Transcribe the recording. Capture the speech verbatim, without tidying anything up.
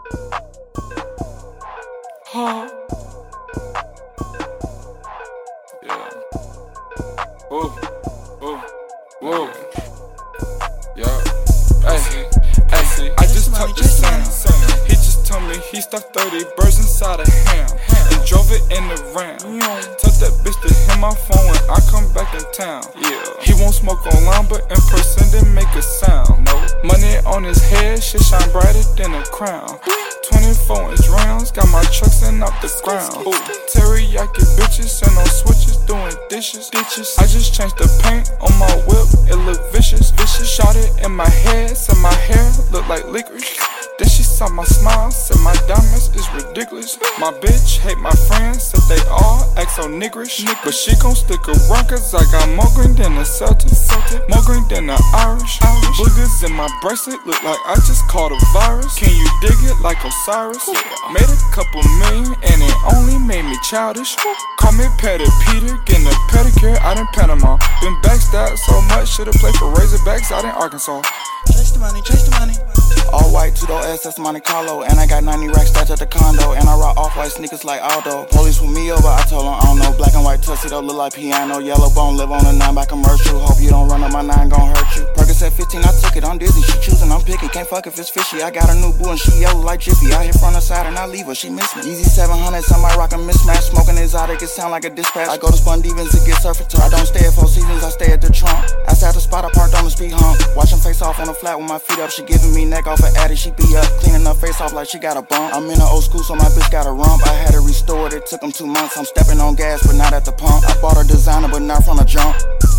Huh? Yeah. Whoa, whoa, whoa. Yeah. Hey, hey, I just talked to Sam. He just told me he stuffed thirty birds inside a ham and drove it in the Ram. Tell that bitch to hit my phone when I come back in town. Yeah. He won't smoke online, but in person didn't make a sound. No money on his head, shit shine brighter than a crown. twenty-four inch rounds, got my trucks in off the ground. Ooh. Teriyaki bitches and on switches doing dishes. Ditches. I just changed the paint on my whip, it look vicious. Vicious. Shot it in my head, said my hair look like licorice. Then she saw my smile, said my diamonds is ridiculous. My bitch hate my friends, said they all act so niggerish. But she gon' stick around cause I got more green than a Celtic, more green than the Irish. Boogers in my bracelet look like I just caught a virus. Can you dig it like Osiris? Made a couple million and it only made me childish. Call me Petty Peter, getting a pedicure out in Panama. Been backstabbed so much, should've played for Razorbacks out in Arkansas. Chase the money, chase the money. All white, two-door S, that's Monte Carlo. And I got ninety racks stashed at the condo. And I rock off-white sneakers like Aldo. Police with me over, I told them I don't know. Black and white tuxedo look like piano. Yellow bone, live on a nine by commercial. Hope you don't run up my nine, gon' hurt you. Percocet fifteen, I took it, I'm dizzy. She choosing, I'm picking. Can't fuck if it's fishy. I got a new boo and she yellow like Jiffy. I hit from the side and I leave her, she miss me. Easy seven hundred, somebody rock a mismatch. Smoking exotic, it sound like a dispatch. I go to Spun Devens to get surfing to. I don't stay at Four Seasons, I stay at the Trump. Outside the spot, I parked on the speed hump. Watching face off on the flat with my feet up. She giving me neck off her addy, she be up. Cleaning her face off like she got a bump. I'm in the old school, so my bitch got a rump. I had to restore it, it took them two months. I'm stepping on gas, but not at the pump. I bought a designer, but not from the jump.